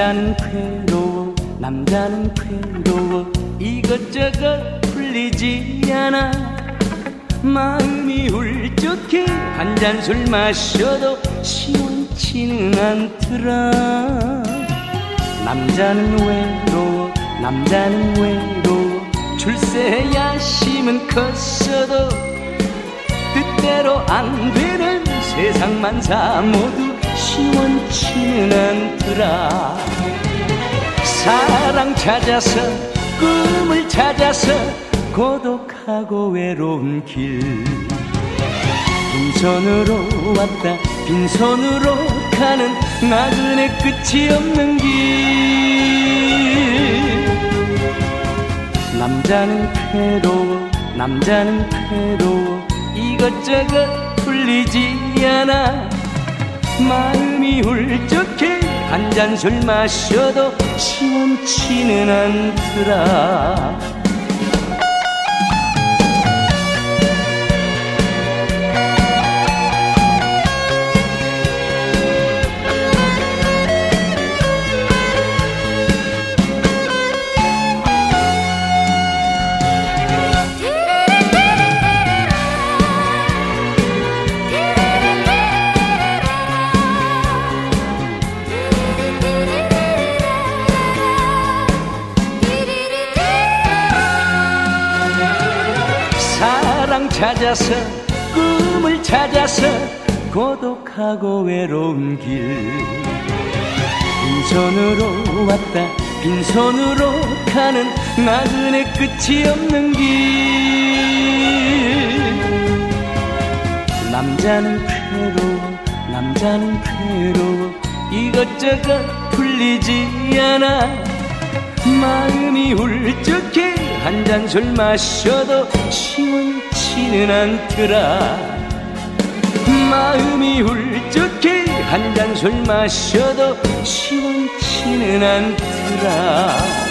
남자는 괴로워 남자는 괴로워 이것저것 풀리지 않아 마음이 훌쩍해 한 잔 술 마셔도 시원치는 않더라 남자는 외로워 남자는 외로워 출세의 야심은 컸어도 뜻대로 안 되는 세상 만사 모두 시원치는 않더라 사랑 찾아서 꿈을 찾아서 고독하고 외로운 길 빈손으로 왔다 빈손으로 가는 나그네 끝이 없는 길 남자는 괴로워 남자는 괴로워 이것저것 풀리지 않아 마음이 훌쩍해 한 잔 술 마셔도 시원치는 않더라 사랑 찾아서 꿈을 찾아서 고독하고 외로운 길 빈손으로 왔다 빈손으로 가는 나그네 끝이 없는 길 남자는 괴로워 남자는 괴로워 이것저것 풀리지 않아 마음이 훌쩍해 한 잔 술 마셔도 시원치는 않더라 마음이 훌쩍해 한 잔 술 마셔도 시원치는 않더라